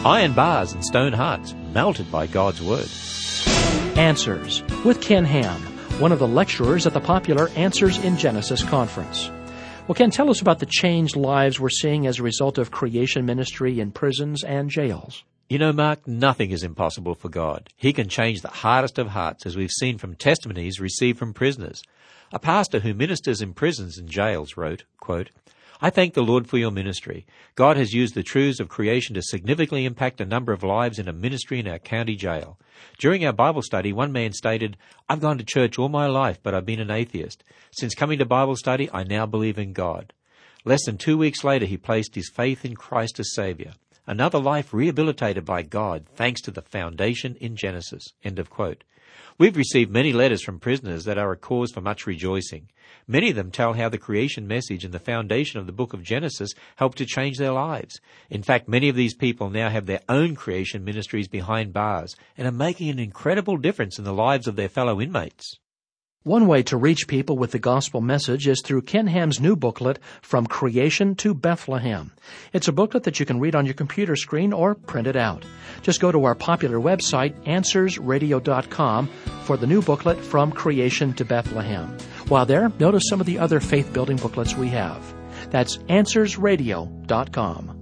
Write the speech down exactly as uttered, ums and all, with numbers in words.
Iron bars and stone hearts melted by God's Word. Answers with Ken Ham, one of the lecturers at the popular Answers in Genesis conference. Well, Ken, tell us about the changed lives we're seeing as a result of creation ministry in prisons and jails. You know, Mark, nothing is impossible for God. He can change the hardest of hearts, as we've seen from testimonies received from prisoners. A pastor who ministers in prisons and jails wrote, quote, "I thank the Lord for your ministry. God has used the truths of creation to significantly impact a number of lives in a ministry in our county jail. During our Bible study, one man stated, 'I've gone to church all my life, but I've been an atheist. Since coming to Bible study, I now believe in God.' Less than two weeks later, he placed his faith in Christ as Savior. Another life rehabilitated by God, thanks to the foundation in Genesis." End of quote. We've received many letters from prisoners that are a cause for much rejoicing. Many of them tell how the creation message and the foundation of the book of Genesis helped to change their lives. In fact, many of these people now have their own creation ministries behind bars and are making an incredible difference in the lives of their fellow inmates. One way to reach people with the gospel message is through Ken Ham's new booklet, From Creation to Bethlehem. It's a booklet that you can read on your computer screen or print it out. Just go to our popular website, answers radio dot com, for the new booklet, From Creation to Bethlehem. While there, notice some of the other faith-building booklets we have. That's answers radio dot com.